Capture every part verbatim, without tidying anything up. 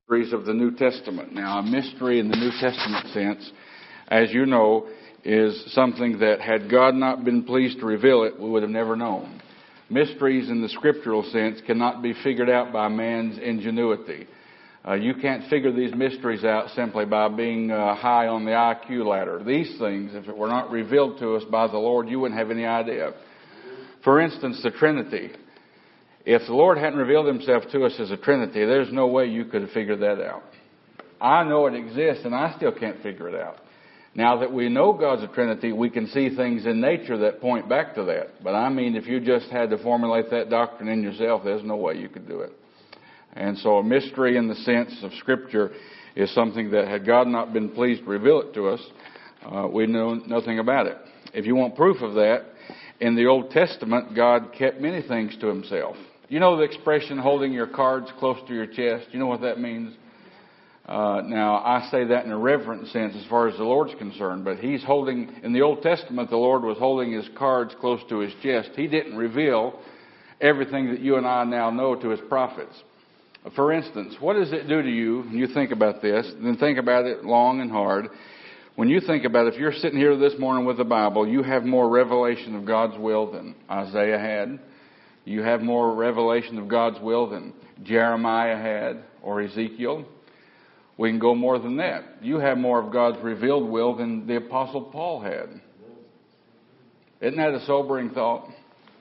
mysteries of the New Testament. Now, a mystery in the New Testament sense, as you know, is something that had God not been pleased to reveal it, we would have never known. Mysteries in the scriptural sense cannot be figured out by man's ingenuity. Uh, you can't figure these mysteries out simply by being uh, high on the I Q ladder. These things, if it were not revealed to us by the Lord, you wouldn't have any idea. For instance, the Trinity. If the Lord hadn't revealed himself to us as a Trinity, there's no way you could have figured that out. I know it exists, and I still can't figure it out. Now that we know God's a Trinity, we can see things in nature that point back to that. But I mean, if you just had to formulate that doctrine in yourself, there's no way you could do it. And so a mystery in the sense of Scripture is something that had God not been pleased to reveal it to us, uh, we know nothing about it. If you want proof of that, in the Old Testament, God kept many things to himself. You know the expression holding your cards close to your chest? You know what that means? Uh, now, I say that in a reverent sense as far as the Lord's concerned, but he's holding, in the Old Testament, the Lord was holding his cards close to his chest. He didn't reveal everything that you and I now know to his prophets. For instance, what does it do to you when you think about this? Then think about it long and hard. When you think about it, if you're sitting here this morning with the Bible, you have more revelation of God's will than Isaiah had. You have more revelation of God's will than Jeremiah had or Ezekiel. We can go more than that. You have more of God's revealed will than the Apostle Paul had. Isn't that a sobering thought?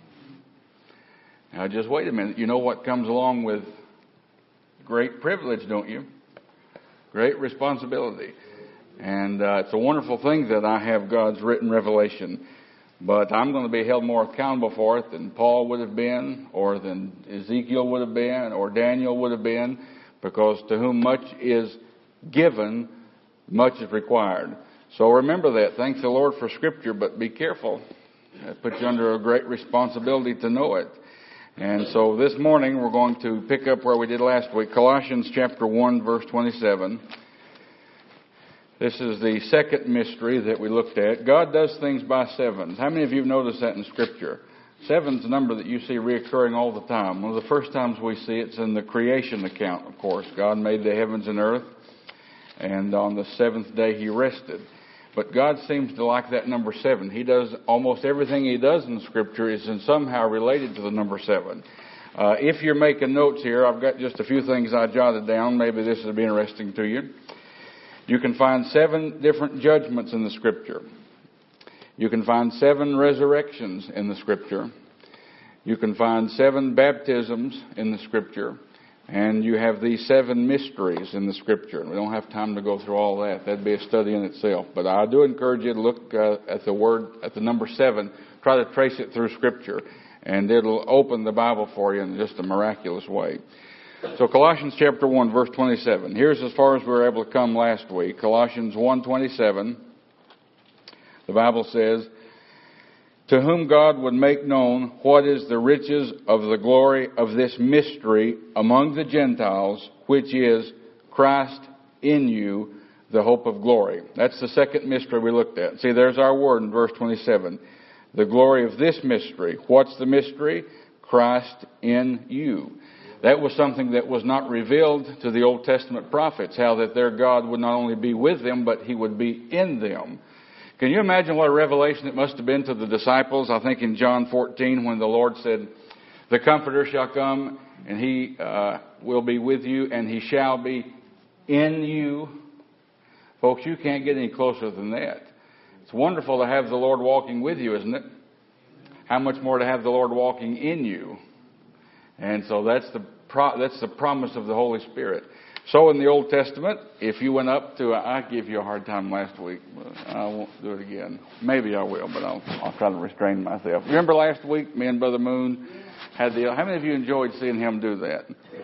Now just wait a minute. You know what comes along with great privilege, don't you? Great responsibility. And uh, it's a wonderful thing that I have God's written revelation. But I'm going to be held more accountable for it than Paul would have been, or than Ezekiel would have been, or Daniel would have been, because to whom much is given, much is required. So remember that. Thank the Lord for Scripture, but be careful. It puts you under a great responsibility to know it. And so this morning we're going to pick up where we did last week, Colossians chapter one, verse twenty-seven. This is the second mystery that we looked at. God does things by sevens. How many of you have noticed that in Scripture? Seven's a number that you see reoccurring all the time. One of the first times we see it's in the creation account, of course. God made the heavens and earth, and on the seventh day he rested. But God seems to like that number seven. He does almost everything he does in Scripture is in somehow related to the number seven. Uh, if you're making notes here, I've got just a few things I jotted down. Maybe this will be interesting to you. You can find seven different judgments in the Scripture. You can find seven resurrections in the Scripture. You can find seven baptisms in the Scripture. And you have these seven mysteries in the Scripture. We don't have time to go through all that. That'd be a study in itself. But I do encourage you to look uh, at the word, at the number seven. Try to trace it through Scripture. And it'll open the Bible for you in just a miraculous way. So Colossians chapter one, verse twenty-seven. Here's as far as we were able to come last week. Colossians one twenty-seven. The Bible says, to whom God would make known what is the riches of the glory of this mystery among the Gentiles, which is Christ in you, the hope of glory. That's the second mystery we looked at. See, there's our word in verse twenty-seven. The glory of this mystery. What's the mystery? Christ in you. That was something that was not revealed to the Old Testament prophets, how that their God would not only be with them, but he would be in them. Can you imagine what a revelation it must have been to the disciples? I think in John fourteen, when the Lord said, the Comforter shall come, and he uh, will be with you, and he shall be in you. Folks, you can't get any closer than that. It's wonderful to have the Lord walking with you, isn't it? How much more to have the Lord walking in you? And so that's the pro- that's the promise of the Holy Spirit. So in the Old Testament, if you went up to, I gave you a hard time last week, but I won't do it again. Maybe I will, but I'll, I'll try to restrain myself. Remember last week, me and Brother Moon had the, how many of you enjoyed seeing him do that?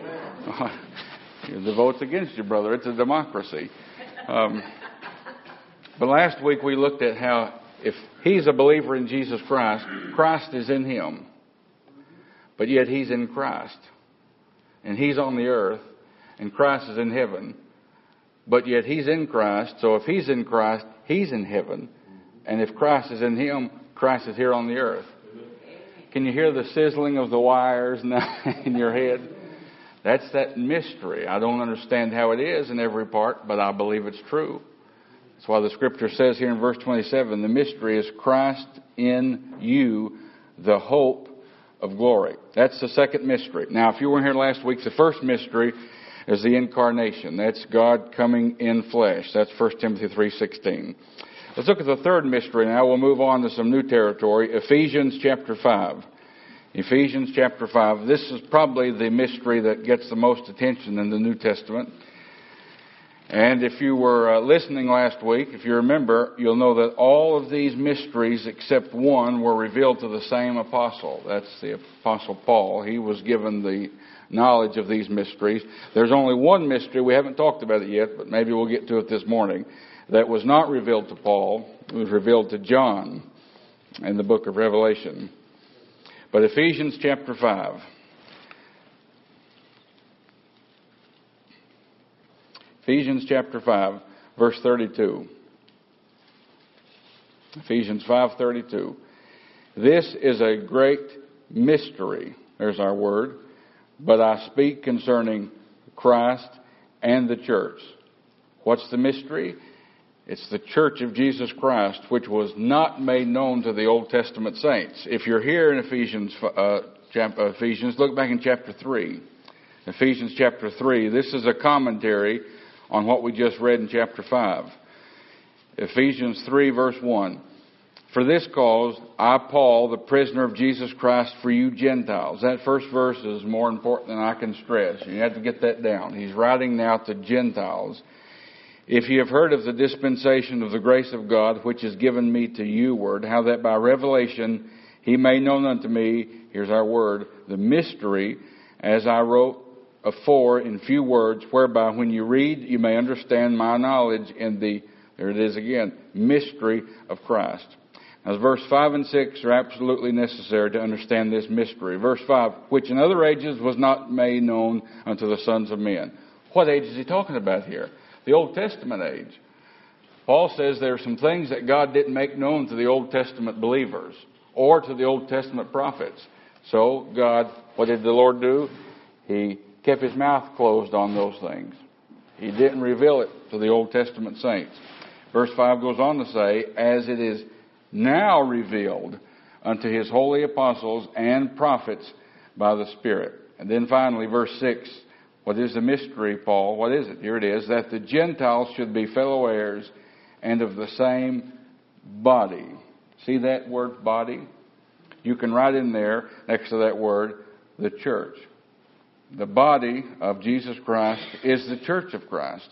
The vote's against you, brother. It's a democracy. Um, but last week we looked at how if he's a believer in Jesus Christ, Christ is in him. But yet he's in Christ. And he's on the earth. And Christ is in heaven. But yet he's in Christ. So if he's in Christ, he's in heaven. And if Christ is in him, Christ is here on the earth. Can you hear the sizzling of the wires now in your head? That's that mystery. I don't understand how it is in every part, but I believe it's true. That's why the scripture says here in verse twenty-seven, the mystery is Christ in you, the hope of glory. That's the second mystery. Now, if you weren't here last week, the first mystery is the incarnation. That's God coming in flesh. That's First Timothy three sixteen. Let's look at the third mystery now. We'll move on to some new territory. Ephesians chapter five. Ephesians chapter five. This is probably the mystery that gets the most attention in the New Testament. And if you were uh, listening last week, if you remember, you'll know that all of these mysteries except one were revealed to the same apostle. That's the Apostle Paul. He was given the knowledge of these mysteries. There's only one mystery, we haven't talked about it yet, but maybe we'll get to it this morning, that was not revealed to Paul. It was revealed to John in the book of Revelation. But Ephesians chapter five. Ephesians chapter five, verse thirty-two. Ephesians five thirty-two. This is a great mystery. There's our word. But I speak concerning Christ and the church. What's the mystery? It's the church of Jesus Christ, which was not made known to the Old Testament saints. If you're here in Ephesians, uh, chapter, Ephesians, look back in chapter three. Ephesians chapter three. This is a commentary on what we just read in chapter five. Ephesians three, verse one. For this cause, I, Paul, the prisoner of Jesus Christ, for you Gentiles. That first verse is more important than I can stress. You have to get that down. He's writing now to Gentiles. If ye have heard of the dispensation of the grace of God, which is given me to you ward, how that by revelation he made known unto me, here's our word, the mystery, as I wrote afore in few words, whereby when you read, you may understand my knowledge in the, there it is again, mystery of Christ. Now, verse five and six are absolutely necessary to understand this mystery. Verse five, which in other ages was not made known unto the sons of men. What age is he talking about here? The Old Testament age. Paul says there are some things that God didn't make known to the Old Testament believers or to the Old Testament prophets. So God, what did the Lord do? He kept his mouth closed on those things. He didn't reveal it to the Old Testament saints. Verse five goes on to say, as it is now revealed unto his holy apostles and prophets by the Spirit. And then finally, verse six, what is the mystery, Paul? What is it? Here it is, that the Gentiles should be fellow heirs and of the same body. See that word body? You can write in there, next to that word, the church. The body of Jesus Christ is the church of Christ.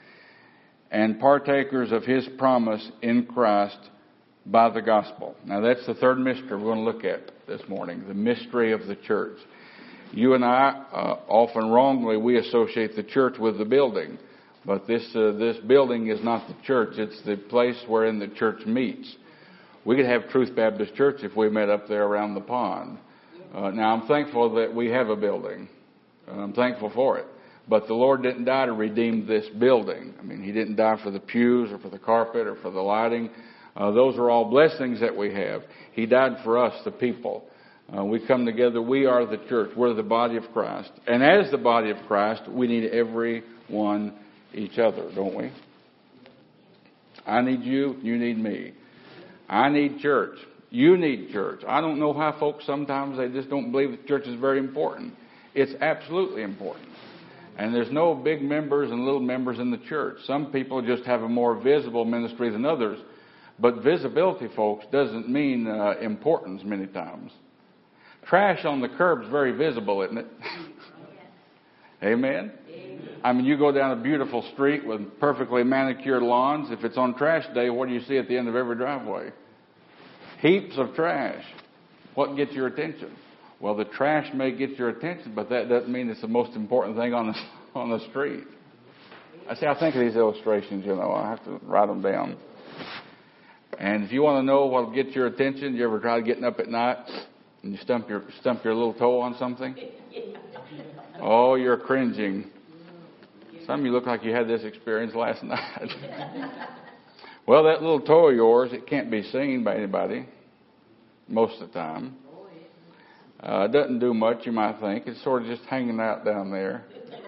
And partakers of his promise in Christ by the gospel. Now that's the third mystery we're going to look at this morning, the mystery of the church. You and I, uh, often wrongly, we associate the church with the building. But this uh, this building is not the church. It's the place wherein the church meets. We could have Truth Baptist Church if we met up there around the pond. Uh, now, I'm thankful that we have a building. I'm thankful for it. But the Lord didn't die to redeem this building. I mean, he didn't die for the pews or for the carpet or for the lighting. Uh, those are all blessings that we have. He died for us, the people. Uh, we come together. We are the church. We're the body of Christ. And as the body of Christ, we need everyone, each other, don't we? I need you. You need me. I need church. You need church. I don't know how folks sometimes, they just don't believe that church is very important. It's absolutely important. And there's no big members and little members in the church. Some people just have a more visible ministry than others. But visibility, folks, doesn't mean uh, importance many times. Trash on the curb is very visible, isn't it? Amen? Amen? I mean, you go down a beautiful street with perfectly manicured lawns. If it's on trash day, what do you see at the end of every driveway? Heaps of trash. What gets your attention? Well, the trash may get your attention, but that doesn't mean it's the most important thing on the, on the street. I see, I think of these illustrations, you know. I have to write them down. And if you want to know what will get your attention, you ever try getting up at night and you stump your stump your little toe on something? Oh, you're cringing. Some of you look like you had this experience last night. Well, that little toe of yours, it can't be seen by anybody most of the time. Uh, it doesn't do much, you might think. It's sort of just hanging out down there.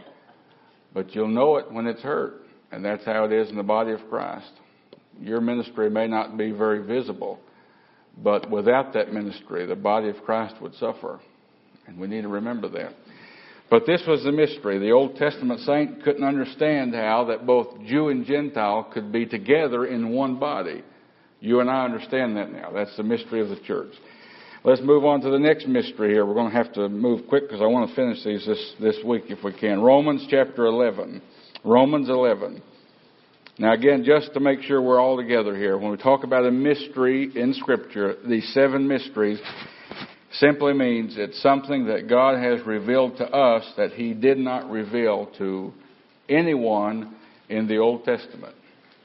But you'll know it when it's hurt. And that's how it is in the body of Christ. Your ministry may not be very visible, but without that ministry, the body of Christ would suffer. And we need to remember that. But this was the mystery. The Old Testament saint couldn't understand how that both Jew and Gentile could be together in one body. You and I understand that now. That's the mystery of the church. Let's move on to the next mystery here. We're going to have to move quick because I want to finish these this, this week if we can. Romans chapter eleven. Romans eleven. Now again, just to make sure we're all together here, when we talk about a mystery in Scripture, these seven mysteries simply means it's something that God has revealed to us that He did not reveal to anyone in the Old Testament.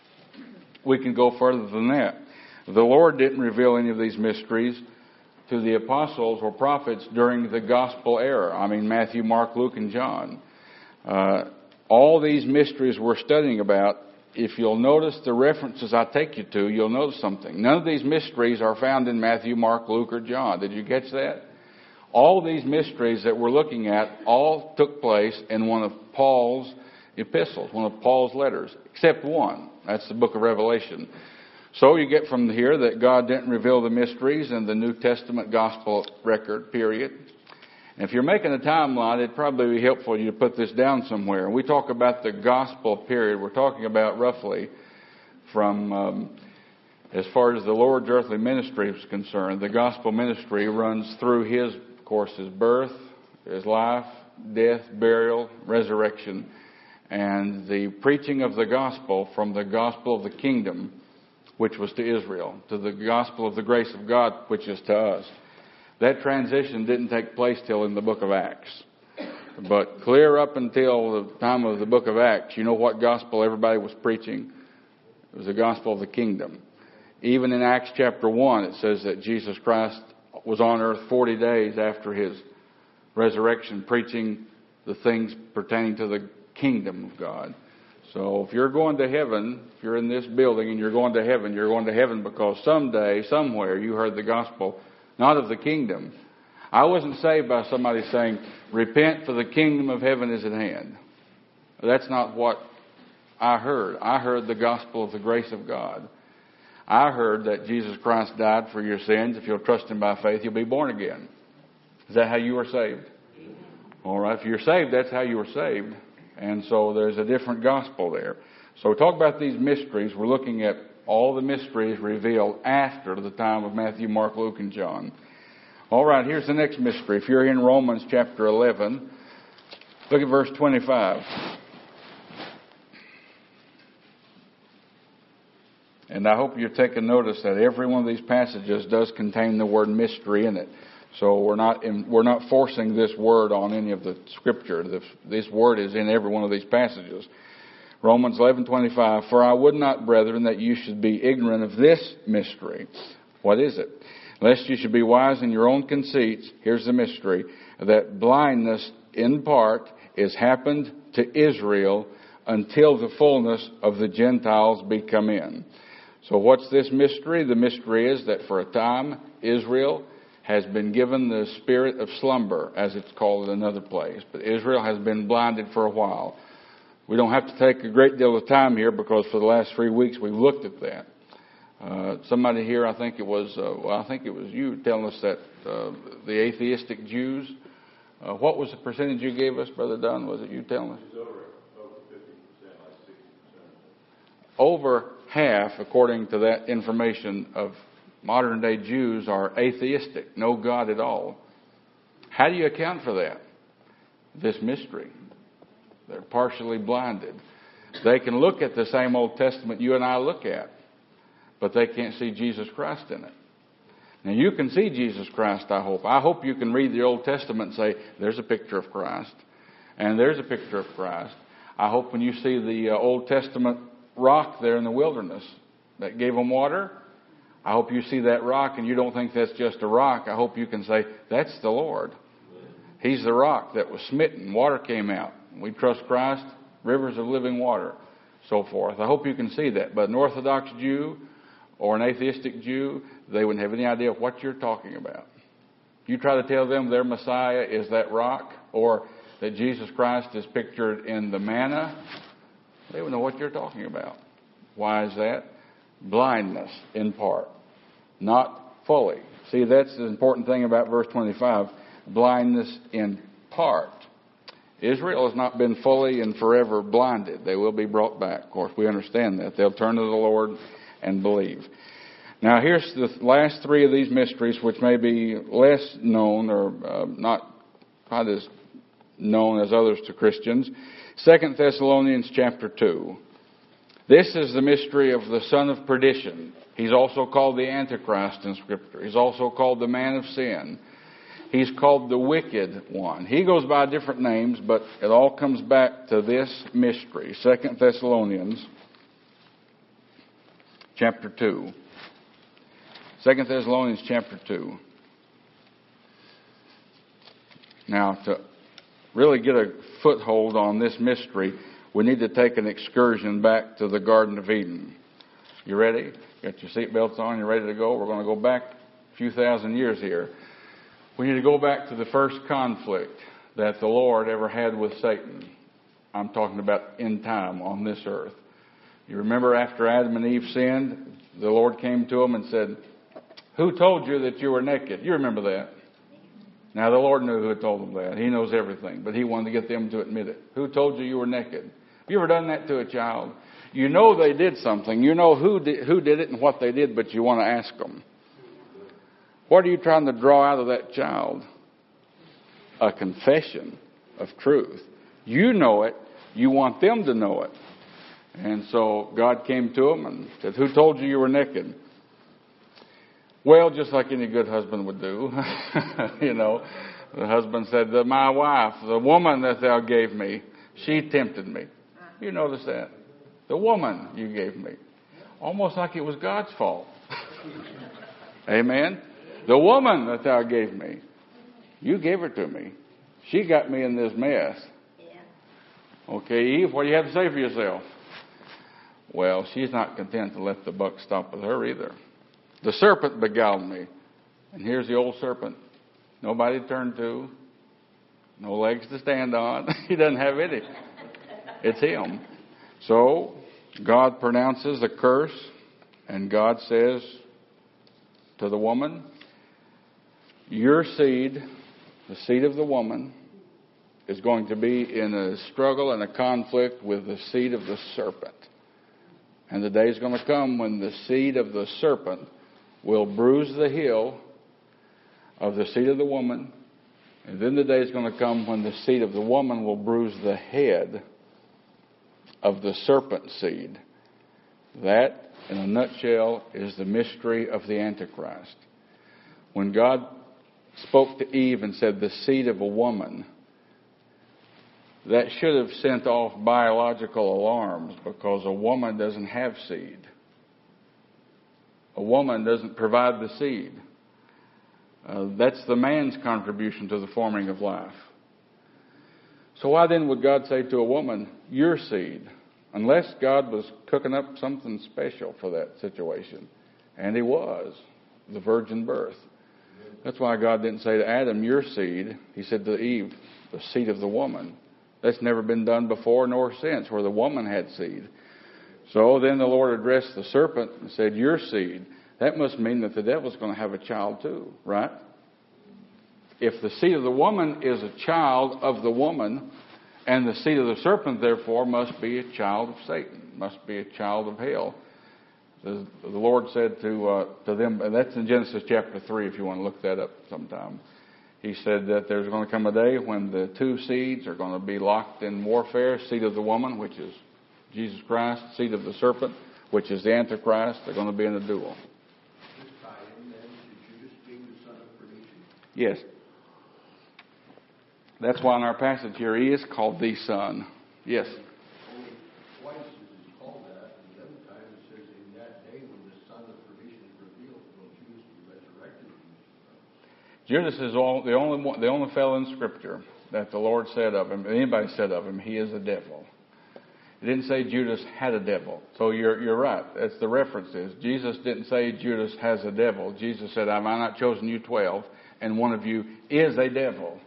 We can go further than that. The Lord didn't reveal any of these mysteries to the apostles or prophets during the gospel era. I mean, Matthew, Mark, Luke, and John. Uh, all these mysteries we're studying about, if you'll notice the references I take you to, you'll notice something. None of these mysteries are found in Matthew, Mark, Luke, or John. Did you catch that? All these mysteries that we're looking at all took place in one of Paul's epistles, one of Paul's letters, except one. That's the book of Revelation. So you get from here that God didn't reveal the mysteries in the New Testament gospel record, period. And if you're making a timeline, it'd probably be helpful you to put this down somewhere. When we talk about the gospel period, we're talking about roughly from, um, as far as the Lord's earthly ministry is concerned, the gospel ministry runs through His, of course, His birth, His life, death, burial, resurrection, and the preaching of the gospel from the gospel of the kingdom, which was to Israel, to the gospel of the grace of God, which is to us. That transition didn't take place till in the book of Acts. But clear up until the time of the book of Acts, you know what gospel everybody was preaching? It was the gospel of the kingdom. Even in Acts chapter one, it says that Jesus Christ was on earth forty days after His resurrection, preaching the things pertaining to the kingdom of God. So if you're going to heaven, if you're in this building and you're going to heaven, you're going to heaven because someday, somewhere, you heard the gospel, not of the kingdom. I wasn't saved by somebody saying, repent for the kingdom of heaven is at hand. That's not what I heard. I heard the gospel of the grace of God. I heard that Jesus Christ died for your sins. If you'll trust Him by faith, you'll be born again. Is that how you were saved? All right. If you're saved, that's how you were saved. And so there's a different gospel there. So we talk about these mysteries. We're looking at all the mysteries revealed after the time of Matthew, Mark, Luke, and John. All right, here's the next mystery. If you're in Romans chapter eleven, look at verse twenty-five. And I hope you're taking notice that every one of these passages does contain the word mystery in it. So we're not in, we're not forcing this word on any of the Scripture. This, this word is in every one of these passages. Romans eleven twenty-five. For I would not, brethren, that you should be ignorant of this mystery. What is it? Lest you should be wise in your own conceits. Here's the mystery: that blindness in part is happened to Israel until the fullness of the Gentiles be come in. So what's this mystery? The mystery is that for a time Israel has been given the spirit of slumber, as it's called in another place. But Israel has been blinded for a while. We don't have to take a great deal of time here because for the last three weeks we've looked at that. Uh, somebody here, I think it was, uh, well, I think it was you telling us that uh, the atheistic Jews, uh, what was the percentage you gave us, Brother Dunn? Was it you telling us? Over, over fifty percent, like sixty percent. Over half, according to that information, of modern day Jews are atheistic, no God at all. How do you account for that? This mystery. They're partially blinded. They can look at the same Old Testament you and I look at, but they can't see Jesus Christ in it. Now you can see Jesus Christ, I hope. I hope you can read the Old Testament and say, there's a picture of Christ, and there's a picture of Christ. I hope when you see the uh, Old Testament rock there in the wilderness that gave them water, I hope you see that rock and you don't think that's just a rock. I hope you can say, that's the Lord. He's the rock that was smitten. Water came out. We trust Christ, rivers of living water, so forth. I hope you can see that. But an Orthodox Jew or an atheistic Jew, they wouldn't have any idea what you're talking about. You try to tell them their Messiah is that rock, or that Jesus Christ is pictured in the manna, they would know what you're talking about. Why is that? Blindness in part, not fully. See, that's the important thing about verse twenty-five. Blindness in part. Israel has not been fully and forever blinded. They will be brought back. Of course, we understand that. They'll turn to the Lord and believe. Now, here's the last three of these mysteries, which may be less known or uh, not quite as known as others to Christians. Second Thessalonians chapter two. This is the mystery of the son of perdition. He's also called the Antichrist in Scripture. He's also called the man of sin. He's called the wicked one. He goes by different names, but it all comes back to this mystery. Second Thessalonians chapter two. Second Thessalonians chapter two. Now, to really get a foothold on this mystery, we need to take an excursion back to the Garden of Eden. You ready? Got your seatbelts on? You ready to go? We're going to go back a few thousand years here. We need to go back to the first conflict that the Lord ever had with Satan. I'm talking about in time on this earth. You remember after Adam and Eve sinned, the Lord came to them and said, "Who told you that you were naked?" You remember that. Now, the Lord knew who had told them that. He knows everything, but He wanted to get them to admit it. Who told you you were naked? Have you ever done that to a child? You know they did something. You know who did, who did it and what they did, but you want to ask them. What are you trying to draw out of that child? A confession of truth. You know it. You want them to know it. And so God came to them and said, "Who told you you were naked?" Well, just like any good husband would do. You know, the husband said, "My wife, the woman that thou gave me, she tempted me." You notice that? The woman you gave me. Almost like it was God's fault. Amen? The woman that thou gave me, you gave her to me. She got me in this mess. Okay, Eve, what do you have to say for yourself? Well, she's not content to let the buck stop with her either. The serpent beguiled me. And here's the old serpent. Nobody to turn to. No legs to stand on. He doesn't have any. It's him. So, God pronounces a curse. And God says to the woman, your seed, the seed of the woman, is going to be in a struggle and a conflict with the seed of the serpent. And the day is going to come when the seed of the serpent will bruise the heel of the seed of the woman. And then the day is going to come when the seed of the woman will bruise the head of the serpent seed. That, in a nutshell, is the mystery of the Antichrist. When God spoke to Eve and said, the seed of a woman, that should have sent off biological alarms, because a woman doesn't have seed. A woman doesn't provide the seed. Uh, that's the man's contribution to the forming of life. So why then would God say to a woman, your seed? Unless God was cooking up something special for that situation. And He was. The virgin birth. That's why God didn't say to Adam, your seed. He said to Eve, the seed of the woman. That's never been done before nor since, where the woman had seed. So then the Lord addressed the serpent and said, your seed. That must mean that the devil's going to have a child too, right? If the seed of the woman is a child of the woman, and the seed of the serpent, therefore, must be a child of Satan, must be a child of hell. The, the Lord said to uh, to them, and that's in Genesis chapter three, if you want to look that up sometime. He said that there's going to come a day when the two seeds are going to be locked in warfare. Seed of the woman, which is Jesus Christ, seed of the serpent, which is the Antichrist. They're going to be in a duel. Yes. That's why in our passage here, He is called the Son. Yes. Only twice is He called that, and the other time it says, in that day when the Son of perdition is revealed, will Judas be resurrected? Judas is all, the only one, the only fellow in Scripture that the Lord said of him, anybody said of him, he is a devil. It didn't say Judas had a devil. So you're you're right. That's the reference is. Jesus didn't say Judas has a devil. Jesus said, have I not chosen you twelve? and one of you is a devil.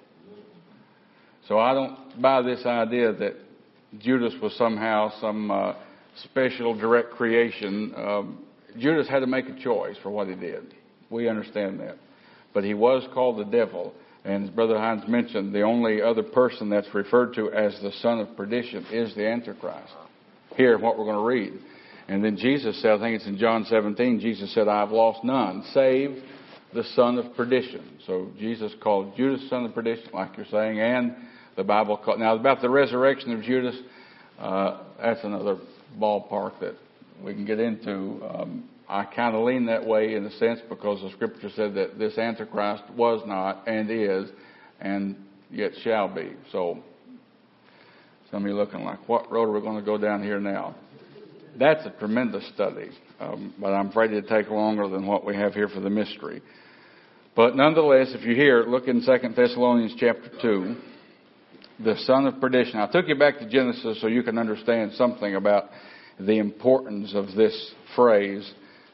So I don't buy this idea that Judas was somehow some uh, special direct creation. Um, Judas had to make a choice for what he did. We understand that. But he was called the devil. And as Brother Hines mentioned, the only other person that's referred to as the son of perdition is the Antichrist. Here, what we're going to read. And then Jesus said, I think it's in John seventeen, Jesus said, I have lost none, save the son of perdition. So Jesus called Judas son of perdition, like you're saying, and the Bible called. Now, about the resurrection of Judas, uh, that's another ballpark that we can get into. Um, I kind of lean that way in a sense because the Scripture said that this Antichrist was not and is and yet shall be. So some of you looking like, what road are we going to go down here now? That's a tremendous study, um, but I'm afraid it'd take longer than what we have here for the mystery. But nonetheless, if you're here, look in Second Thessalonians chapter two, the son of perdition. I took you back to Genesis so you can understand something about the importance of this phrase,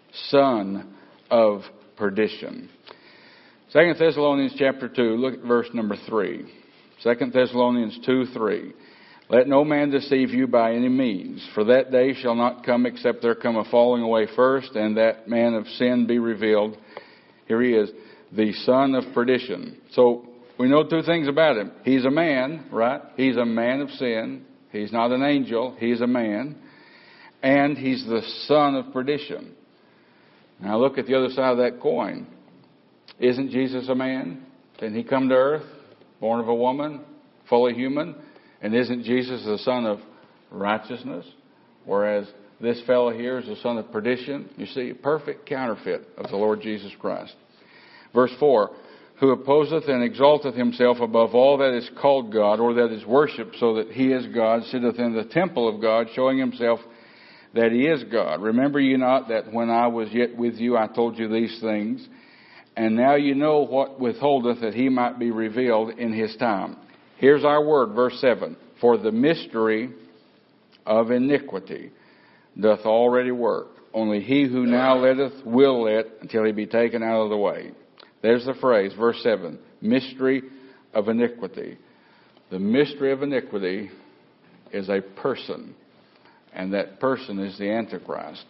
son of perdition. Second Thessalonians chapter two, look at verse number three. Second Thessalonians two, three. Let no man deceive you by any means, for that day shall not come except there come a falling away first, and that man of sin be revealed. Here he is, the son of perdition. So we know two things about him. He's a man, right? He's a man of sin. He's not an angel. He's a man. And he's the son of perdition. Now look at the other side of that coin. Isn't Jesus a man? Didn't he come to earth, born of a woman, fully human? And isn't Jesus the son of righteousness? Whereas this fellow here is the son of perdition. You see, perfect counterfeit of the Lord Jesus Christ. Verse four, who opposeth and exalteth himself above all that is called God, or that is worshipped, so that he is God, sitteth in the temple of God, showing himself that he is God. Remember ye not that when I was yet with you, I told you these things, and now you know what withholdeth, that he might be revealed in his time. Here's our word, verse seven. For the mystery of iniquity doth already work. Only he who now letteth will let until he be taken out of the way. There's the phrase, verse seven. Mystery of iniquity. The mystery of iniquity is a person. And that person is the Antichrist.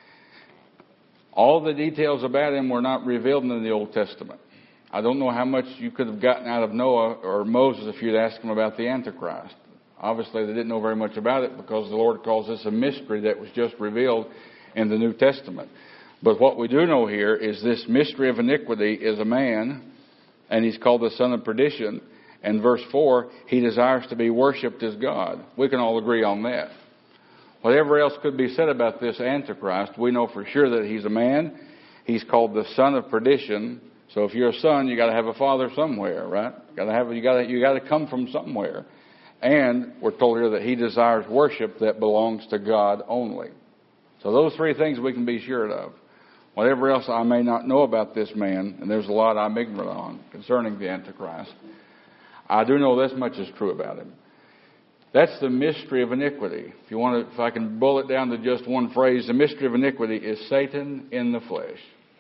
All the details about him were not revealed in the Old Testament. I don't know how much you could have gotten out of Noah or Moses if you'd asked them about the Antichrist. Obviously, they didn't know very much about it because the Lord calls this a mystery that was just revealed in the New Testament. But what we do know here is this mystery of iniquity is a man, and he's called the son of perdition. And verse four, he desires to be worshipped as God. We can all agree on that. Whatever else could be said about this Antichrist, we know for sure that he's a man. He's called the son of perdition. So if you're a son, you got to have a father somewhere, right? You got to have, you got to, you got to come from somewhere. And we're told here that he desires worship that belongs to God only. So those three things we can be sure of. Whatever else I may not know about this man, and there's a lot I'm ignorant on concerning the Antichrist, I do know this much is true about him. That's the mystery of iniquity. If you want to, if I can boil it down to just one phrase, the mystery of iniquity is Satan in the flesh.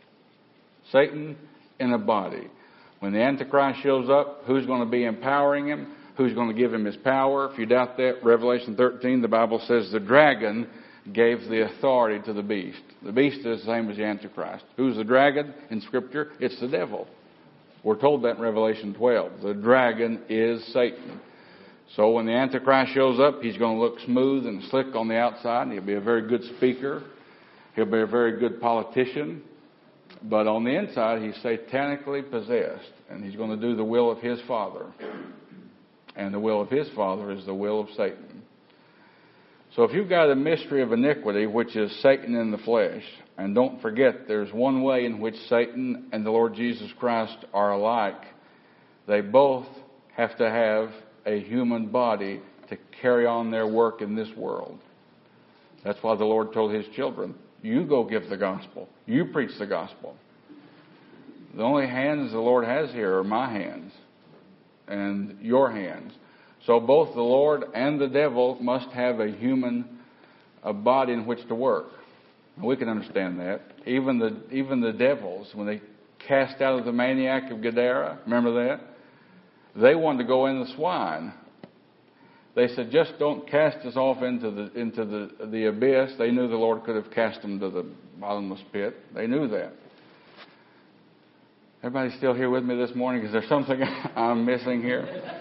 Satan in a body. When the Antichrist shows up, who's going to be empowering him? Who's going to give him his power? If you doubt that, Revelation thirteen, the Bible says the dragon gave the authority to the beast. The beast is the same as the Antichrist. Who's the dragon in Scripture? It's the devil. We're told that in Revelation twelve. The dragon is Satan. So when the Antichrist shows up, he's going to look smooth and slick on the outside. And he'll be a very good speaker. He'll be a very good politician. But on the inside, he's satanically possessed. And he's going to do the will of his father. And the will of his father is the will of Satan. So if you've got a mystery of iniquity, which is Satan in the flesh, and don't forget there's one way in which Satan and the Lord Jesus Christ are alike. They both have to have a human body to carry on their work in this world. That's why the Lord told his children, you go give the gospel. You preach the gospel. The only hands the Lord has here are my hands and your hands. So both the Lord and the devil must have a human a body in which to work. And we can understand that. Even the even the devils, when they cast out of the maniac of Gadara. Remember that? They wanted to go in the swine. They said, just don't cast us off into the into the, the abyss. They knew the Lord could have cast them to the bottomless pit. They knew that. Everybody still here with me this morning? Is there something I'm missing here?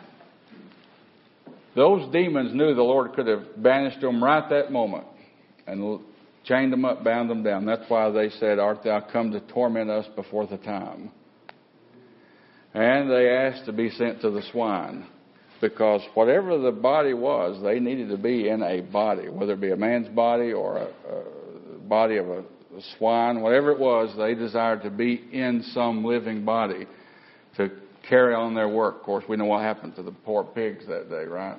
Those demons knew the Lord could have banished them right that moment and chained them up, bound them down. That's why they said, art thou come to torment us before the time? And they asked to be sent to the swine. Because whatever the body was, they needed to be in a body, whether it be a man's body or a, a body of a, a swine, whatever it was, they desired to be in some living body to carry on their work. Of course, we know what happened to the poor pigs that day, right?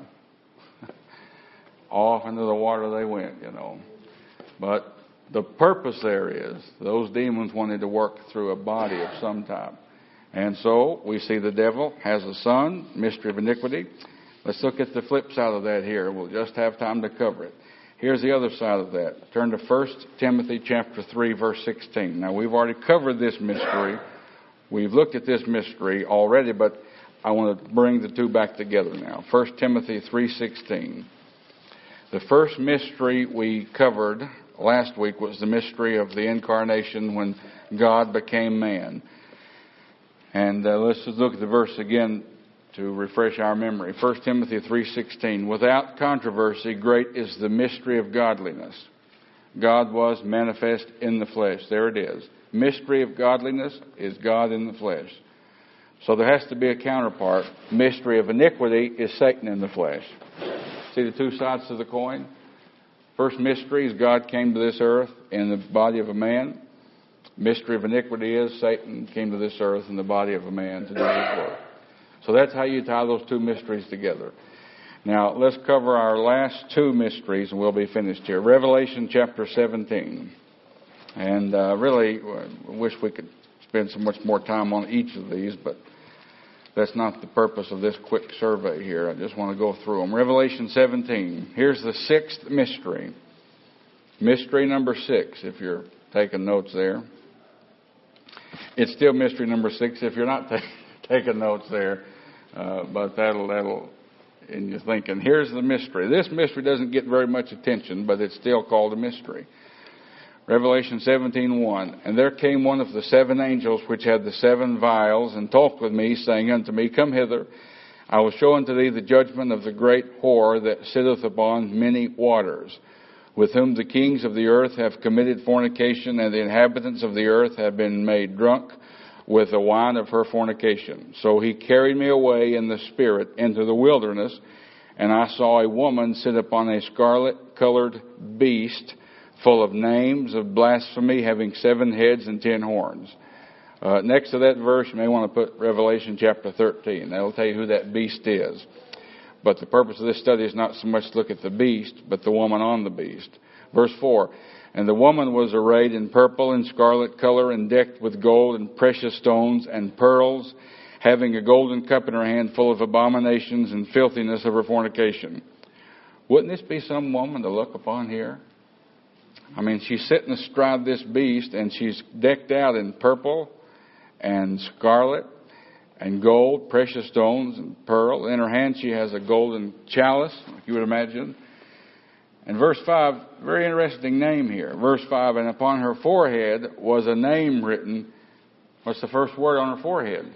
Off into the water they went, you know. But the purpose there is those demons wanted to work through a body of some type. And so we see the devil has a son, mystery of iniquity. Let's look at the flip side of that here. We'll just have time to cover it. Here's the other side of that. Turn to First Timothy chapter three, verse sixteen. Now, we've already covered this mystery. We've looked at this mystery already, but I want to bring the two back together now. First Timothy three sixteen. The first mystery we covered last week was the mystery of the incarnation when God became man. And uh, let's just look at the verse again to refresh our memory. First Timothy three sixteen. Without controversy, great is the mystery of godliness. God was manifest in the flesh. There it is. Mystery of godliness is God in the flesh. So there has to be a counterpart. Mystery of iniquity is Satan in the flesh. See the two sides of the coin? First mystery is God came to this earth in the body of a man. Mystery of iniquity is Satan came to this earth in the body of a man to do his work. So that's how you tie those two mysteries together. Now, let's cover our last two mysteries and we'll be finished here. Revelation chapter seventeen. And uh, really, I wish we could spend so much more time on each of these, but that's not the purpose of this quick survey here. I just want to go through them. Revelation seventeen. Here's the sixth mystery. Mystery number six, if you're taking notes there. It's still mystery number six if you're not t- taking notes there, uh, but that'll that'll in your thinking. Here's the mystery. This mystery doesn't get very much attention, but it's still called a mystery. Revelation seventeen one. And there came one of the seven angels which had the seven vials, and talked with me, saying unto me, Come hither, I will show unto thee the judgment of the great whore that sitteth upon many waters, with whom the kings of the earth have committed fornication, and the inhabitants of the earth have been made drunk with the wine of her fornication. So he carried me away in the spirit into the wilderness, and I saw a woman sit upon a scarlet-colored beast, full of names of blasphemy, having seven heads and ten horns. Uh, next to that verse, you may want to put Revelation chapter thirteen. That'll tell you who that beast is. But the purpose of this study is not so much to look at the beast, but the woman on the beast. Verse four. And the woman was arrayed in purple and scarlet color, and decked with gold and precious stones and pearls, having a golden cup in her hand full of abominations and filthiness of her fornication. Wouldn't this be some woman to look upon here? I mean, she's sitting astride this beast, and she's decked out in purple and scarlet and gold, precious stones and pearl. In her hand she has a golden chalice, like you would imagine. And verse five, very interesting name here. Verse five, and upon her forehead was a name written. What's the first word on her forehead?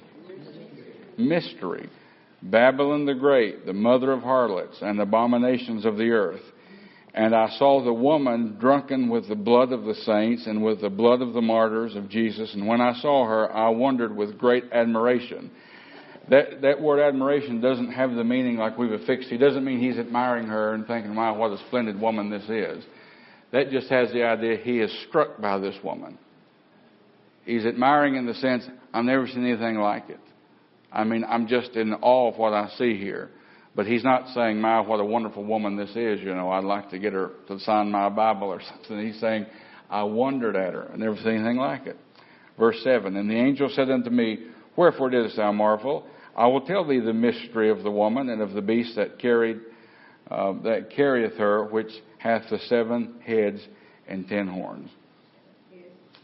Mystery. Babylon the Great, the mother of harlots and abominations of the earth. And I saw the woman drunken with the blood of the saints and with the blood of the martyrs of Jesus. And when I saw her, I wondered with great admiration. That that word admiration doesn't have the meaning like we've affixed. He doesn't mean he's admiring her and thinking, wow, what a splendid woman this is. That just has the idea he is struck by this woman. He's admiring in the sense, I've never seen anything like it. I mean, I'm just in awe of what I see here. But he's not saying, my, what a wonderful woman this is. You know, I'd like to get her to sign my Bible or something. He's saying, I wondered at her. I never seen anything like it. Verse seven, and the angel said unto me, Wherefore didst thou marvel? I will tell thee the mystery of the woman and of the beast that carried, uh, that carrieth her, which hath the seven heads and ten horns. Yes.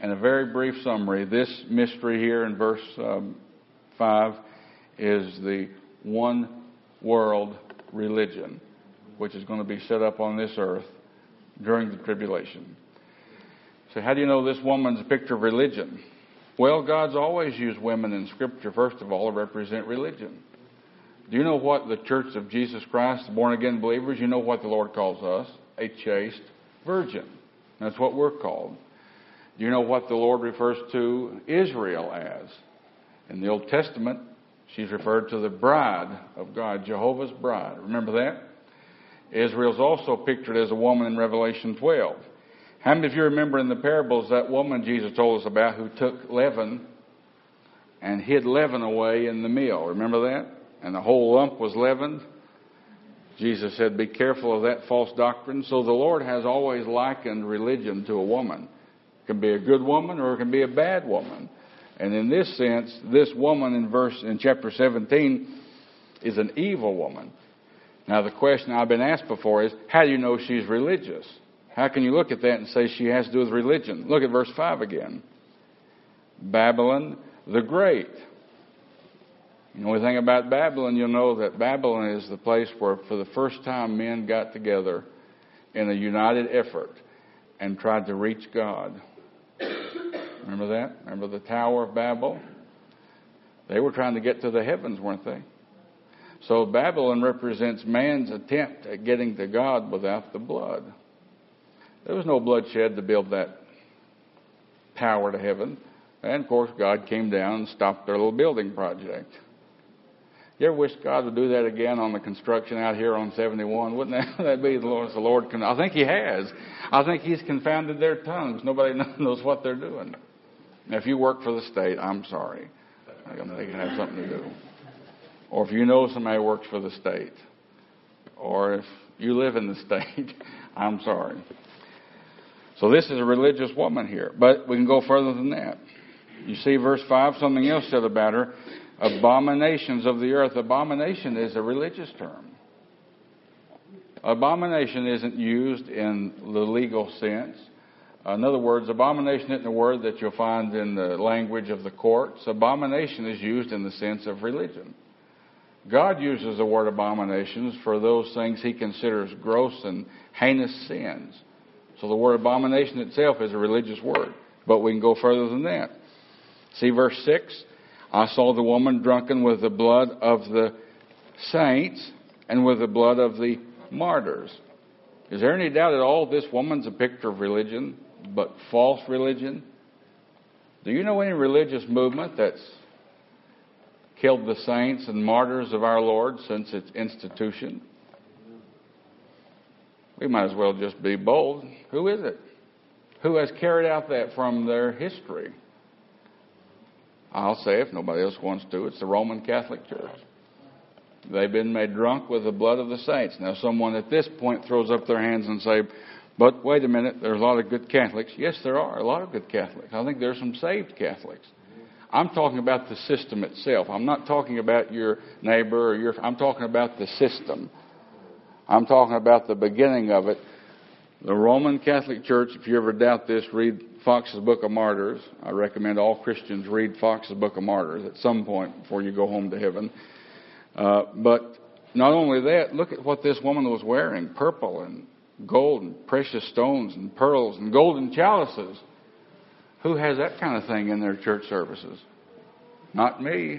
And a very brief summary. This mystery here in verse um, five is the one world religion, which is going to be set up on this earth during the tribulation. So how do you know this woman's a picture of religion? Well, God's always used women in Scripture, first of all, to represent religion. Do you know what the Church of Jesus Christ, the born-again believers, you know what the Lord calls us? A chaste virgin. That's what we're called. Do you know what the Lord refers to Israel as? In the Old Testament, she's referred to the bride of God, Jehovah's bride. Remember that? Israel's also pictured as a woman in Revelation twelve. How many of you remember in the parables that woman Jesus told us about who took leaven and hid leaven away in the meal? Remember that? And the whole lump was leavened. Jesus said, be careful of that false doctrine. So the Lord has always likened religion to a woman. It can be a good woman or it can be a bad woman. And in this sense, this woman in verse in chapter seventeen is an evil woman. Now the question I've been asked before is, how do you know she's religious? How can you look at that and say she has to do with religion? Look at verse five again. Babylon the Great. You know anything about Babylon, you'll know that Babylon is the place where for the first time men got together in a united effort and tried to reach God. Remember that? Remember the Tower of Babel? They were trying to get to the heavens, weren't they? So Babylon represents man's attempt at getting to God without the blood. There was no bloodshed to build that tower to heaven. And, of course, God came down and stopped their little building project. You ever wish God would do that again on the construction out here on seventy-one? Wouldn't that that be the Lord? The Lord can, I think He has. I think He's confounded their tongues. Nobody knows what they're doing. Now, if you work for the state, I'm sorry. I think they can have something to do. Or if you know somebody who works for the state, or if you live in the state, I'm sorry. So this is a religious woman here. But we can go further than that. You see verse five, something else said about her. Abominations of the earth. Abomination is a religious term. Abomination isn't used in the legal sense. In other words, abomination isn't a word that you'll find in the language of the courts. Abomination is used in the sense of religion. God uses the word abominations for those things He considers gross and heinous sins. So the word abomination itself is a religious word. But we can go further than that. See verse six. I saw the woman drunken with the blood of the saints and with the blood of the martyrs. Is there any doubt at all this woman's a picture of religion, but false religion? Do you know any religious movement that's killed the saints and martyrs of our Lord since its institution? We might as well just be bold. Who is it? Who has carried out that from their history? I'll say, if nobody else wants to, it's the Roman Catholic Church. They've been made drunk with the blood of the saints. Now, someone at this point throws up their hands and say, but wait a minute, there's a lot of good Catholics. Yes, there are a lot of good Catholics. I think there's some saved Catholics. I'm talking about the system itself. I'm not talking about your neighbor or your... I'm talking about the system. I'm talking about the beginning of it. The Roman Catholic Church, if you ever doubt this, read Fox's Book of Martyrs. I recommend all Christians read Fox's Book of Martyrs at some point before you go home to heaven. Uh, but not only that, look at what this woman was wearing. Purple and gold and precious stones and pearls and golden chalices. Who has that kind of thing in their church services? Not me.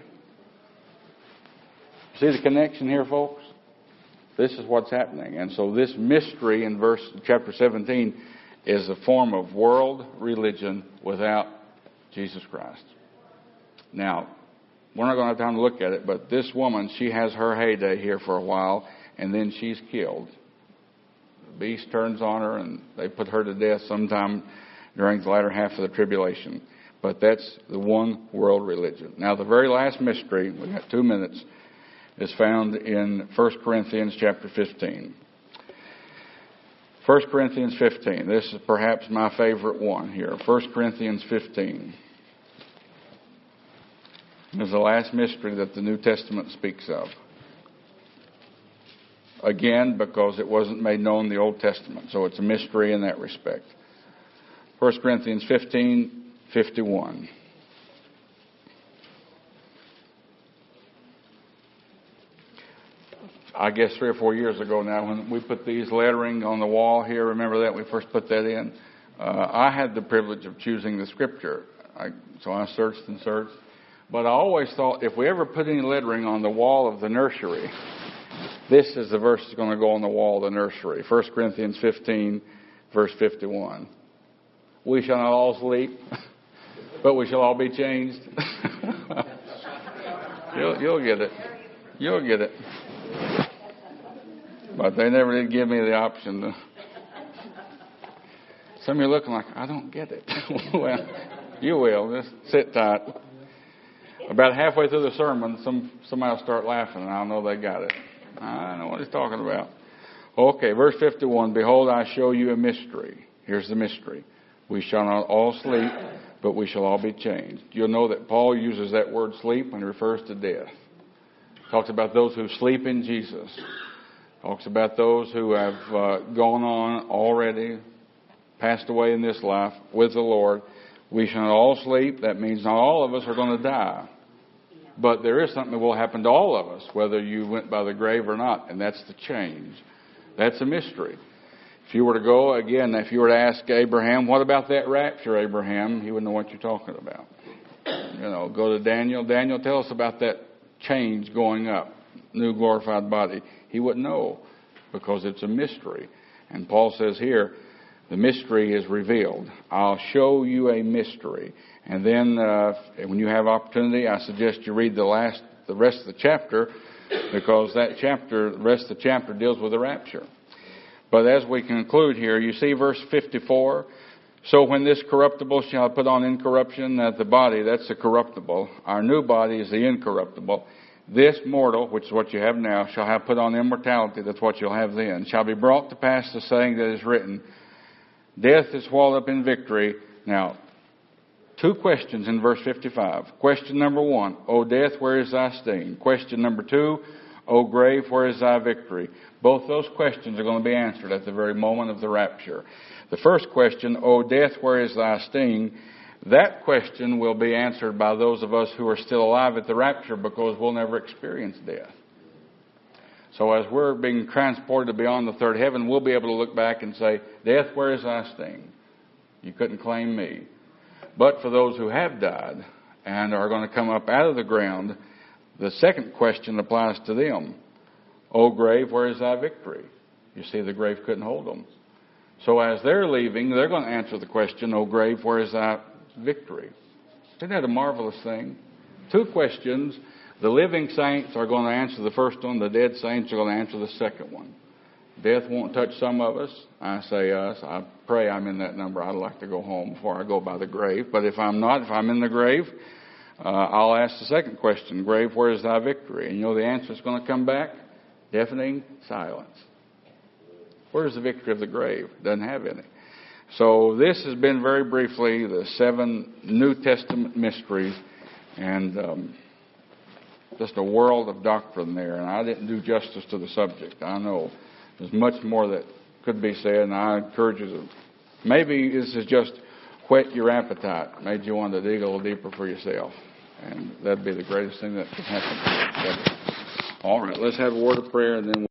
See the connection here, folks? This is what's happening. And so this mystery in verse chapter seventeen is a form of world religion without Jesus Christ. Now, we're not going to have time to look at it, but this woman, she has her heyday here for a while, and then she's killed. The beast turns on her, and they put her to death sometime during the latter half of the tribulation. But that's the one world religion. Now, the very last mystery, we've got two minutes, is found in First Corinthians chapter fifteen. First Corinthians fifteen. This is perhaps my favorite one here. First Corinthians fifteen. This is the last mystery that the New Testament speaks of. Again, because it wasn't made known in the Old Testament. So it's a mystery in that respect. First Corinthians fifteen, fifty-one. I guess three or four years ago now, when we put these lettering on the wall here, remember that? We first put that in. Uh, I had the privilege of choosing the scripture. I, so I searched and searched. But I always thought if we ever put any lettering on the wall of the nursery, this is the verse that's going to go on the wall of the nursery. First Corinthians fifteen, verse fifty-one. We shall not all sleep, but we shall all be changed. you'll, you'll get it. You'll get it. But they never did give me the option to. Some of you are looking like, I don't get it. Well, you will. Just sit tight. About halfway through the sermon, some somebody will start laughing, and I'll know they got it. I know what he's talking about. Okay, verse fifty-one. Behold, I show you a mystery. Here's the mystery. We shall not all sleep, but we shall all be changed. You'll know that Paul uses that word sleep when he refers to death. He talks about those who sleep in Jesus. Talks about those who have uh, gone on already, passed away in this life with the Lord. We shall not all sleep. That means not all of us are going to die. But there is something that will happen to all of us, whether you went by the grave or not, and that's the change. That's a mystery. If you were to go, again, if you were to ask Abraham, what about that rapture, Abraham? He wouldn't know what you're talking about. You know, go to Daniel. Daniel, tell us about that change going up, new glorified body. He wouldn't know because it's a mystery. And Paul says here, the mystery is revealed. I'll show you a mystery. And then uh, when you have opportunity, I suggest you read the last, the rest of the chapter, because that chapter, the rest of the chapter deals with the rapture. But as we conclude here, you see verse fifty-four. So when this corruptible shall put on incorruption, that the body, that's the corruptible, our new body is the incorruptible. This mortal, which is what you have now, shall have put on immortality, that's what you'll have then, shall be brought to pass the saying that is written, death is swallowed up in victory. Now, two questions in verse fifty-five. Question number one, O death, where is thy sting? Question number two, O grave, where is thy victory? Both those questions are going to be answered at the very moment of the rapture. The first question, O death, where is thy sting? That question will be answered by those of us who are still alive at the rapture, because we'll never experience death. So as we're being transported to beyond the third heaven, we'll be able to look back and say, death, where is thy sting? You couldn't claim me. But for those who have died and are going to come up out of the ground, the second question applies to them. O grave, where is thy victory? You see, the grave couldn't hold them. So as they're leaving, they're going to answer the question, O grave, where is thy victory? Isn't that a marvelous thing? Two questions. The living saints are going to answer the first one. The dead saints are going to answer the second one. Death won't touch some of us. I say us. I pray I'm in that number. I'd like to go home before I go by the grave. But if I'm not, if I'm in the grave, uh, I'll ask the second question. Grave, where is thy victory? And you know the answer is going to come back? Deafening silence. Where's the victory of the grave? Doesn't have any. So this has been very briefly the seven New Testament mysteries, and um, just a world of doctrine there. And I didn't do justice to the subject. I know there's much more that could be said, and I encourage you to, maybe this is just whet your appetite, made you want to dig a little deeper for yourself. And that'd be the greatest thing that could happen. All right, let's have a word of prayer, and then we'll